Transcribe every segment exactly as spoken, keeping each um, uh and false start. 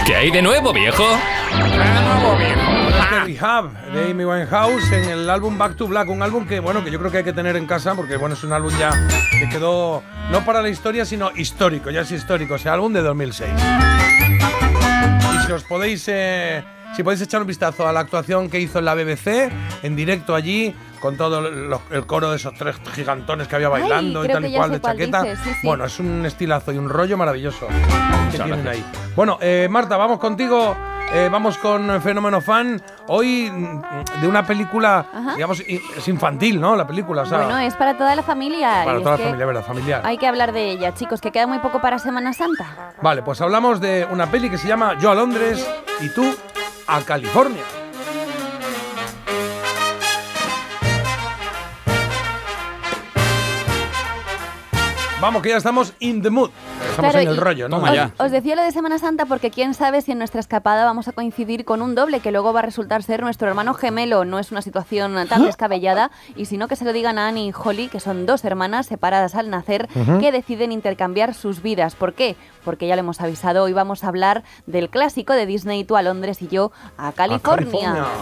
¿Qué hay de nuevo, viejo? ¿Qué hay de nuevo, viejo? De Rehab, de Amy Winehouse, en el álbum Back to Black, un álbum que, bueno, que yo creo que hay que tener en casa, porque, bueno, es un álbum ya que quedó, no para la historia, sino histórico, ya es histórico, ese álbum de dos mil seis. Y si os podéis, eh, si podéis echar un vistazo a la actuación que hizo en la B B C, en directo allí, con todo lo, el coro de esos tres gigantones que había bailando. Ay, y tal y cual de chaqueta. Dices, sí, sí. Bueno, es un estilazo y un rollo maravilloso que Muchas tienen gracias. ahí. Bueno, eh, Marta, vamos contigo. Eh, vamos con Fenómeno Fan. Hoy de una película, Ajá. digamos, es infantil, ¿no? La película, o sea, bueno, es para toda la familia. Para y toda es la familia, ¿verdad? Familiar. Hay que hablar de ella, chicos, que queda muy poco para Semana Santa. Vale, pues hablamos de una peli que se llama Yo a Londres y tú a California. Vamos, que ya estamos in the mood. Estamos claro, en el rollo, ¿no? Os, os decía lo de Semana Santa porque quién sabe si en nuestra escapada vamos a coincidir con un doble que luego va a resultar ser nuestro hermano gemelo. No es una situación tan descabellada. Y si no, que se lo digan a Annie y Holly, que son dos hermanas separadas al nacer, uh-huh. que deciden intercambiar sus vidas. ¿Por qué? Porque ya lo hemos avisado, hoy vamos a hablar del clásico de Disney, Tú a Londres y yo a California. A California.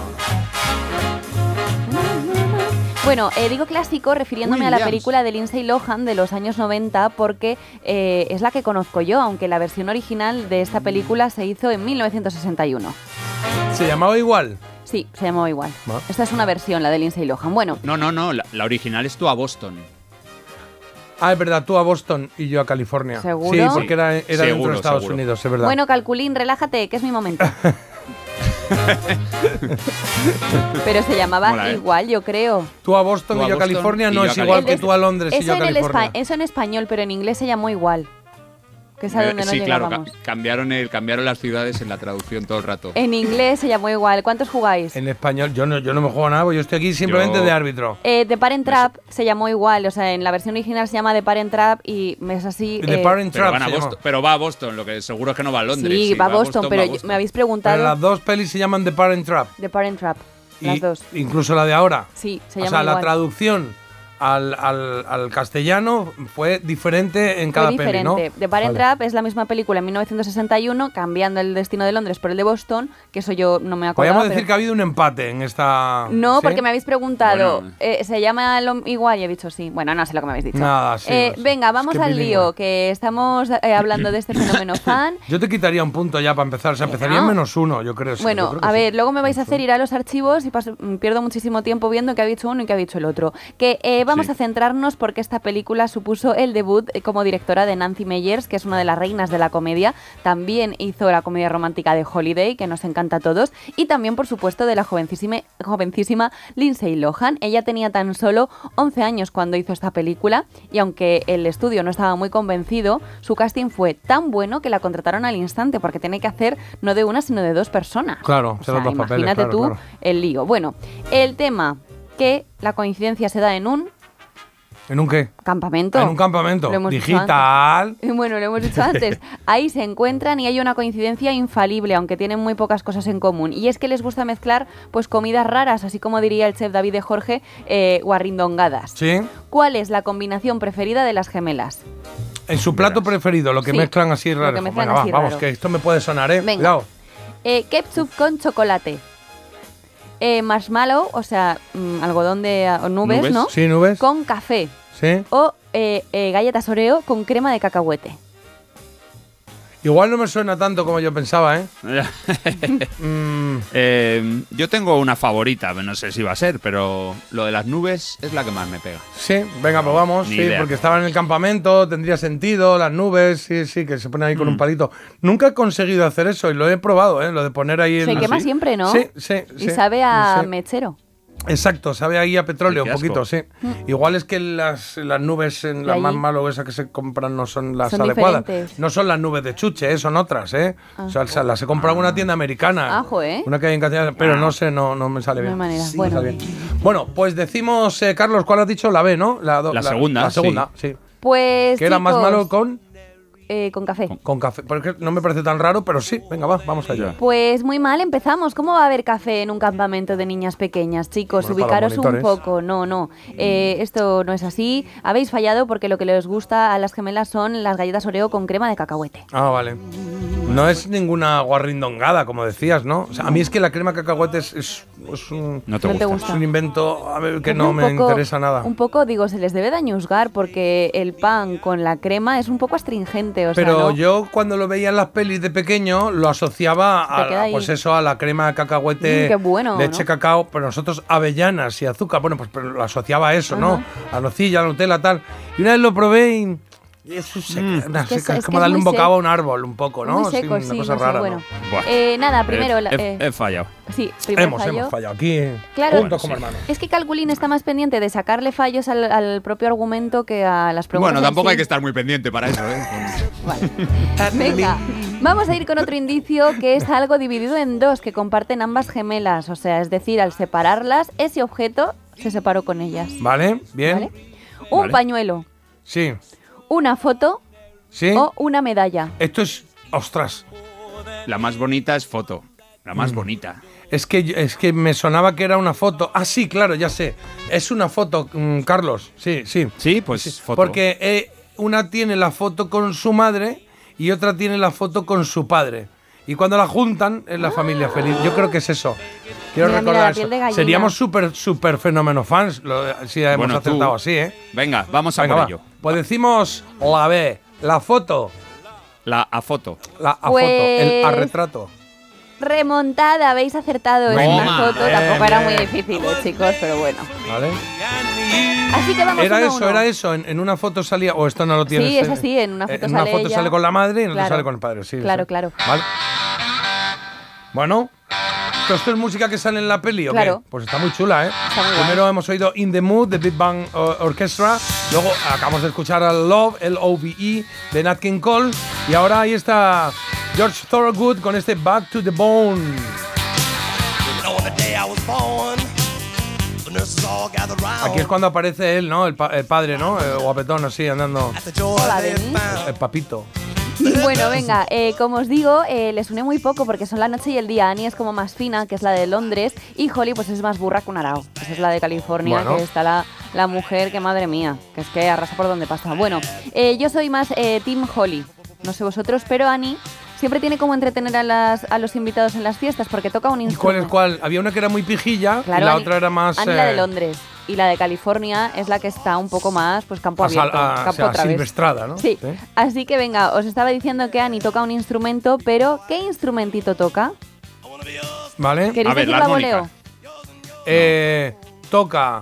Bueno, eh, digo clásico refiriéndome Williams. a la película de Lindsay Lohan de los años noventa porque eh, es la que conozco yo, aunque la versión original de esta película se hizo en mil novecientos sesenta y uno. ¿Se llamaba igual? Sí, se llamaba igual. ¿No? Esta es una versión, la de Lindsay Lohan. Bueno. No, no, no, la, la original es Tú a Boston. Ah, es verdad, tú a Boston y yo a California. ¿Seguro? Sí, porque era, era seguro, dentro de Estados seguro. Unidos, es verdad. Bueno, Calculín, relájate, que es mi momento. Pero se llamaba Mola, ¿eh? igual, yo creo. Tú a Boston tú y yo a California no es igual que tú a Londres y yo a California. Eso en español, pero en inglés se llamó igual. Que es a donde eh, no sí, llegábamos. Claro, cambiaron, el, cambiaron las ciudades en la traducción todo el rato. En inglés se llamó igual. ¿Cuántos jugáis? En español, yo no, yo no me juego nada, porque yo estoy aquí simplemente yo... de árbitro. Eh, The Parent Trap me... se llamó igual, o sea, en la versión original se llama The Parent Trap y es así. The eh... Parent Trap pero, se Boston, pero va a Boston, lo que seguro es que no va a Londres. Sí, sí va a Boston, Boston, pero Boston. me habéis preguntado. Pero las dos pelis se llaman The Parent Trap. The Parent Trap, las y dos. Incluso la de ahora. Sí, se llama O sea, igual. La traducción Al, al, al castellano fue diferente en cada fue diferente. peli, ¿no? The Parent vale. Trap es la misma película en mil novecientos sesenta y uno, cambiando el destino de Londres por el de Boston, que eso yo no me acordaba. Podríamos decir pero... que ha habido un empate en esta... No, ¿sí? porque me habéis preguntado, bueno. eh, ¿se llama lo igual? Y he dicho sí. Bueno, no sé lo que me habéis dicho. Nada, sí. Eh, no sé. Venga, vamos es que al bilingüe. lío, que estamos eh, hablando de este fenómeno fan. Yo te quitaría un punto ya para empezar, o sea, empezaría en menos uno, yo creo. Bueno, yo creo que a ver, sí. luego me vais a hacer ir a los archivos y paso, pierdo muchísimo tiempo viendo qué ha dicho uno y qué ha dicho el otro. Que eh, vamos sí. a centrarnos porque esta película supuso el debut como directora de Nancy Meyers, que es una de las reinas de la comedia. También hizo la comedia romántica de Holiday, que nos encanta a todos, y también, por supuesto, de la jovencísima, jovencísima Lindsay Lohan. Ella tenía tan solo once años cuando hizo esta película, y aunque el estudio no estaba muy convencido, su casting fue tan bueno que la contrataron al instante, porque tiene que hacer no de una, sino de dos personas. Claro, o sea, los dos imagínate papeles, claro, tú claro. el lío. Bueno, el tema que la coincidencia se da en un ¿En un qué? Campamento. En un campamento. Lo hemos Digital. dicho antes. Bueno, lo hemos dicho antes. Ahí se encuentran y hay una coincidencia infalible, aunque tienen muy pocas cosas en común. Y es que les gusta mezclar pues comidas raras, así como diría el chef David de Jorge, eh, guarrindongadas. Sí. ¿Cuál es la combinación preferida de las gemelas? En su plato Verás. preferido, lo que sí, mezclan así raro. Lo que mezclan Venga, así va, raro. Vamos, que esto me puede sonar, ¿eh? Venga. Cuidado. Eh, ketchup con chocolate. Eh, marshmallow, o sea, mmm, algodón de uh, nubes, nubes, ¿no? Sí, nubes. Con café. Sí. O eh, eh, galletas Oreo con crema de cacahuete. Igual no me suena tanto como yo pensaba, ¿eh? mm. eh yo tengo una favorita, no sé si va a ser, pero lo de las nubes es la que más me pega. Sí, venga, pues vamos, Ni sí, idea. porque estaba en el campamento, tendría sentido, las nubes, sí, sí, que se ponen ahí con mm. un palito. Nunca he conseguido hacer eso y lo he probado, ¿eh? Lo de poner ahí... Se el... quema ¿Sí? siempre, ¿no? Sí, sí, Y sí, sabe a sí. mechero. Exacto, sabe ahí a petróleo Sí, un poquito, sí. Mm. Igual es que las, las nubes, en las allí? más malas esas que se compran no son las Son adecuadas. diferentes. No son las nubes de chuche, ¿eh? Son otras, ¿eh? Ah. O sea, se las he comprado en una tienda americana. Ajo, ¿eh? Una que hay en Castellana, pero no sé, no, no me sale No hay bien. manera. Sí, Bueno. me sale bien. Bueno, pues decimos, eh, Carlos, ¿cuál has dicho? La B, ¿no? La, do, La segunda, La segunda, sí. Pues, Que era más chicos, malo con, eh, con café. con café. Porque no me parece tan raro, pero sí. Venga, va, vamos allá. Pues muy mal, empezamos. ¿Cómo va a haber café en un campamento de niñas pequeñas, chicos? Bueno, para los Ubicaros un monitores. poco. No, no. Eh, esto no es así. Habéis fallado porque lo que les gusta a las gemelas son las galletas Oreo con crema de cacahuete. Ah, vale. No es ninguna guarrindongada, como decías, ¿no? O sea, a mí es que la crema cacahuete es, es, es un, No te No te gusta. gusta. es un invento a ver, que Es no un me poco- interesa nada. Un poco, digo, se les debe de añuzgar porque el pan con la crema es un poco astringente, o Pero sea, ¿no? yo cuando lo veía en las pelis de pequeño lo asociaba Te a, queda a, ahí. pues eso, a la crema de cacahuete, Mm, qué bueno, leche ¿no? cacao, pero nosotros avellanas y azúcar, bueno, pues pero lo asociaba a eso, ¿no? A nocilla, a Nutella, tal. Y una vez lo probé y y eso se- una Es que seca, es- es es como que es darle muy un bocado sec- a un árbol, un poco, ¿no? Muy seco, una sí, cosa no sé, rara, bueno. ¿no? Buah. Eh, nada, primero... He, la- he- eh, he fallado. sí, primer Hemos, fallo. hemos fallado aquí, Claro. juntos como Bueno, sí. hermanos. Es que Calculín está más pendiente de sacarle fallos al, al propio argumento que a las preguntas. Bueno, en tampoco sí. hay que estar muy pendiente para eso, ¿eh? Vale. Venga, vamos a ir con otro indicio que es algo dividido en dos que comparten ambas gemelas. O sea, es decir, al separarlas, ese objeto se separó con ellas. ¿Vale? ¿Bien? ¿Vale? Un Vale. pañuelo, Sí. una foto ¿Sí? o una medalla. Esto es... ¡Ostras! La más bonita es foto. La Mm. más bonita. Es que, es que me sonaba que era una foto. Ah, sí, claro, ya sé. Es una foto, mm, Carlos. Sí, sí. Sí, pues foto. Porque eh, una tiene la foto con su madre y otra tiene la foto con su padre. Y cuando la juntan es la familia feliz. Yo creo que es eso. Quiero Mira, mira, recordar la piel eso. de gallina. Seríamos súper, súper fenómeno fans lo- si hemos Bueno, tú- acertado así, ¿eh? Venga, vamos a Venga, por va. ello. Pues decimos la B, la foto, La a foto. la a Pues- foto, el a retrato. Remontada, habéis acertado. Es Toma. una foto, Bien, tampoco era muy bien. difícil, eh, chicos, pero bueno. ¿Vale? Así que vamos Era uno a eso, uno. era eso. En, en una foto salía. O esto no lo tienes. Sí, es eh, así, en una foto en una sale foto ella. sale con la madre y en otra Claro. sale con el padre. Sí, Claro, sí. claro. Vale. Bueno. ¿Pero esto es música que sale en la peli o Claro. qué? Pues está muy chula, ¿eh? Está muy Primero hemos oído In the Mood de Big Bang uh, Orchestra. Luego acabamos de escuchar a Love, L O V E, de Nat King Cole. Y ahora ahí está George Thorogood con este Back to the Bone. Aquí es cuando aparece él, ¿no? El, pa- el padre, ¿no? El guapetón así, andando. Hola, Denis. El papito. Bueno, venga, eh, como os digo, eh, les une muy poco porque son la noche y el día. Annie es como más fina, que es la de Londres, y Holly pues es más burra que un arao. Esa es la de California, Bueno. que está la, la mujer que, madre mía, que es que arrasa por donde pasa. Bueno, eh, yo soy más eh, Team Holly, no sé vosotros, pero Annie siempre tiene como entretener a, las, a los invitados en las fiestas porque toca un ¿Y cuál instrumento. es cuál? Había una que era muy pijilla Claro, y la Annie- otra era más. Annie la de eh, Londres. Y la de California es la que está un poco más, pues campo más al- abierto, a- campo o sea, otra vez. silvestrada, ¿no? Sí. Así que venga, os estaba diciendo que Annie toca un instrumento, pero ¿qué instrumentito toca? ¿Vale? ¿Queréis A ver, decir la la armónica. voleo? Eh, toca.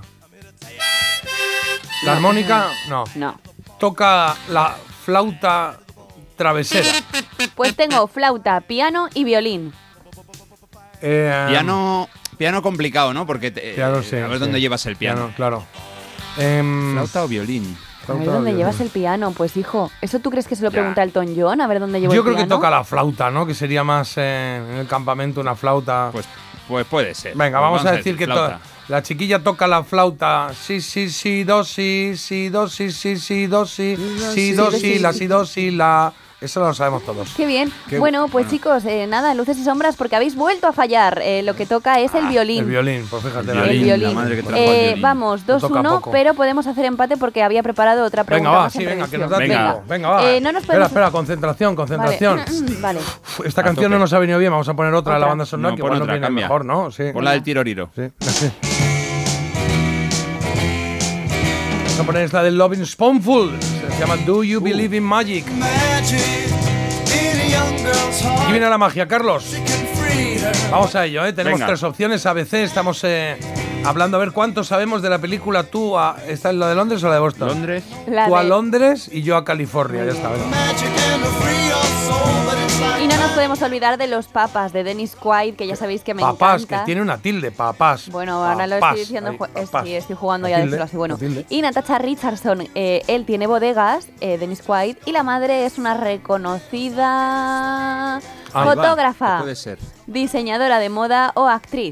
¿La armónica? No. No. Toca la flauta travesera. Pues tengo flauta, piano y violín. Eh, Piano, piano complicado, ¿no? Porque te- Piano, eh, sí, a ver sí. dónde llevas el piano. claro. Em, ¿Flauta o violín? A flauta ver dónde o llevas violín. el piano. Pues hijo, ¿eso tú crees que se lo Ya. pregunta Elton John? A ver dónde llevo Yo el creo piano. que toca la flauta, ¿no? Que sería más eh, en el campamento una flauta. Pues, pues puede ser. Venga, Pues vamos, a decir que to- flauta. la chiquilla toca la flauta. Sí, sí, sí, do, sí, sí, do, sí, sí, sí, do, sí, sí, do, sí, la, sí, do, sí, la. Eso lo sabemos todos. Qué bien. Qué bueno, pues chicos, eh, nada, luces y sombras porque habéis vuelto a fallar. Eh, lo que toca es el violín. El violín, pues fíjate. El la- El violín, violín. la madre que trajo el Eh, violín. vamos, Me dos toca uno, poco. pero podemos hacer empate porque había preparado otra pregunta Venga, va, más sí, en venga, que nos revisión. da Venga. tiempo. Venga, va. Eh, no nos espera, podemos- espera, concentración, concentración. Vale. Vale. Uf, esta A canción tope. no nos ha venido bien, vamos a poner otra de la Otra. banda sonora No, que pon igual nos otra, viene cambia. mejor, ¿no? Sí. Por la del tiroriro. Sí. Vamos a poner esta del Loving Spoonful. Se llama Do You Believe in Magic? Aquí viene la magia, Carlos. Vamos a ello, ¿eh? Tenemos Venga. tres opciones, A B C. Estamos eh, hablando a ver cuánto sabemos de la película. Tú, a, ¿esta es la de Londres o la de Boston? Londres. La Tú a de- Londres y yo a California. Ya está, venga. Y no nos podemos olvidar de los papas de Dennis Quaid, que ya sabéis que me Papás, encanta. que tiene una tilde, papás. Bueno, ahora lo Papás, estoy diciendo, ahí, ju- es- papás. sí, estoy jugando La ya a tilde, decirlo así. Bueno, la tilde. y Natasha Richardson, eh, él tiene bodegas, eh, Dennis Quaid, y la madre es una reconocida Ahí va, fotógrafa, Puede ser. diseñadora de moda o actriz.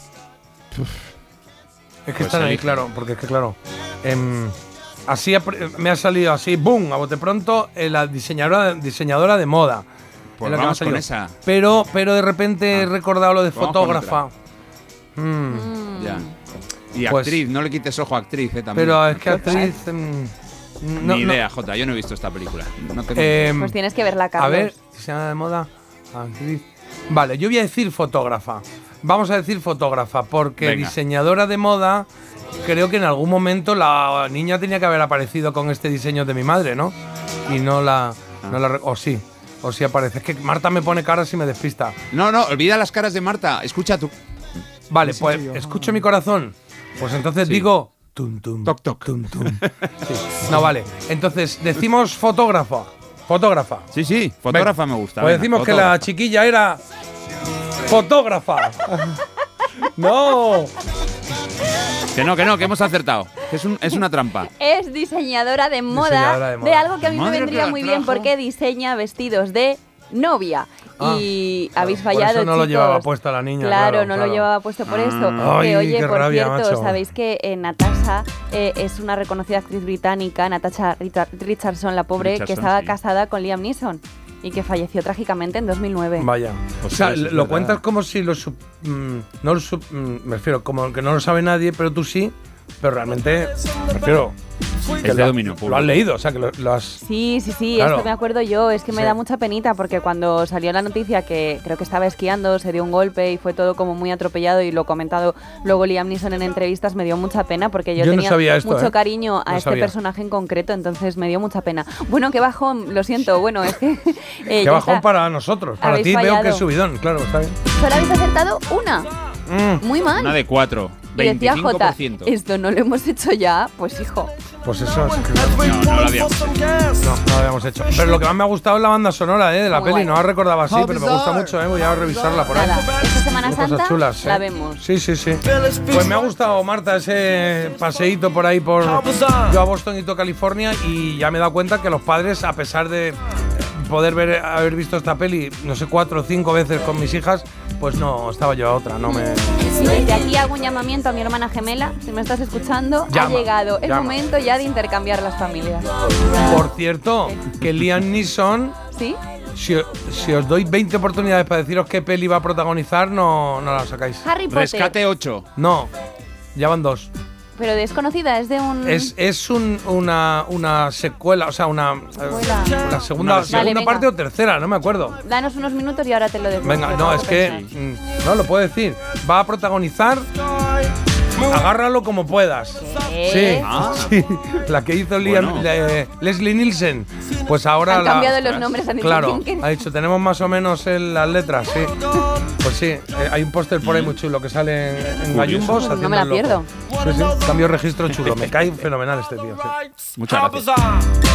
Es que Pues están ahí, elige. claro, porque es que claro. em, así apre- me ha salido así, boom, a bote pronto, eh, la diseñadora, diseñadora de moda. Pues Es lo que me ha vamos con salido. esa. Pero, pero de repente he Ah. recordado lo de Vamos con fotógrafa. Mm, Mm. Ya. Y Pues- actriz, no le quites ojo a actriz, eh, también. pero es que actriz. em, No, Ni no. idea, Jota, yo no he visto esta película. No tengo Eh, Pues tienes que verla, Carlos. A ver, diseñadora de moda, actriz. Vale, yo voy a decir fotógrafa. Vamos a decir fotógrafa, porque Venga. diseñadora de moda, creo que en algún momento la niña tenía que haber aparecido con este diseño de mi madre, ¿no? Y no la. No la re- o sí, o sí aparece. Es que Marta me pone caras y me despista. No, no, olvida las caras de Marta. Escucha tú. Vale, pues escucho mi corazón. Pues entonces Sí. digo. Tum, tum, Toc, toc. tum, tum. Sí. No, vale. Entonces decimos fotógrafa. Fotógrafa. Sí, sí, fotógrafa Venga, me gusta. Pues venga, decimos que fotógrafa. la chiquilla era fotógrafa. No. Que no, que no, que hemos acertado. Que es, un, es una trampa. Es diseñadora de moda, Diseñadora de de, moda. algo que a mí Madre me que vendría la muy bien trajo. porque diseña vestidos de novia. Ah, y claro, habéis por fallado, eso no lo chicos. llevaba puesto la niña, Claro, claro, no claro. lo llevaba puesto por eso. Ay, que oye, qué por rabia, cierto, macho. sabéis que eh, Natasha eh, es una reconocida actriz británica, Natasha Richard- Richardson, la pobre, que Richardson, estaba sí. casada con Liam Neeson y que falleció trágicamente en dos mil nueve. Vaya. Pues o sea, eso es lo verdad. cuentas como si lo sup- mm, no lo sup- mm, me refiero como que no lo sabe nadie, pero tú sí, pero realmente me refiero que Es de lo, dominio lo has público. leído, o sea, que lo, lo has. Sí, sí, sí, Claro. esto me acuerdo yo. Es que me Sí. da mucha penita porque cuando salió la noticia que creo que estaba esquiando, se dio un golpe y fue todo como muy atropellado y lo ha comentado luego Liam Neeson en entrevistas, me dio mucha pena porque yo, Yo no tenía sabía esto, mucho ¿eh? cariño a No este sabía. personaje en concreto, entonces me dio mucha pena. Bueno, qué bajón, lo siento. Bueno, es que... eh, Qué ya bajón está. para nosotros. Para Habéis ti veo que fallado. es subidón, claro, está bien. Solo habéis acertado una. Mm, Muy mal. Una de cuatro. Y decía veinticinco por Jota, ciento. esto no lo hemos hecho ya, pues hijo. pues eso es que No, no lo habíamos hecho. no, no lo habíamos hecho. Pero lo que más me ha gustado es la banda sonora eh, de la Muy peli. guay. No la recordaba así, pero me gusta mucho. Eh, voy a revisarla por ahí. Nada, esta Semana Cosas Santa chulas, la ¿eh? vemos. Sí, sí, sí. Pues me ha gustado, Marta, ese paseíto por ahí por yo a Boston y tú a California y ya me he dado cuenta que los padres, a pesar de poder ver, haber visto esta peli, no sé, cuatro o cinco veces con mis hijas, pues no, estaba yo a otra, no me... Y desde aquí hago un llamamiento a mi hermana gemela, si me estás escuchando, Llama, ha llegado el llama. momento ya de intercambiar las familias. Por cierto, que Liam Neeson, ¿Sí? si, si os doy veinte oportunidades para deciros qué peli va a protagonizar, no, no la sacáis. Harry Potter. Rescate ocho. No, ya van dos. Pero desconocida, es de un... Es, es un- una, una secuela, o sea, una, Secuela. eh, la segunda, Una versión. segunda Vale, venga. parte o tercera, no me acuerdo. Danos unos minutos y ahora te lo decimos. Venga, no, es que mm, no lo puedo decir. Va a protagonizar. Agárralo como puedas. ¿Qué? Sí, Ah. sí, la que hizo Liam, Bueno. eh, Leslie Nielsen. Pues ahora Han la, cambiado los nombres, han dicho Claro, quién, quién. ha dicho, tenemos más o menos el- las letras, sí. Pues sí, eh, hay un póster por ahí muy chulo que sale en, en gallumbos. No haciendo me la el loco. pierdo. Sí, sí, cambio registro chulo. Me cae fenomenal este tío. Sí. Muchas gracias. Officer.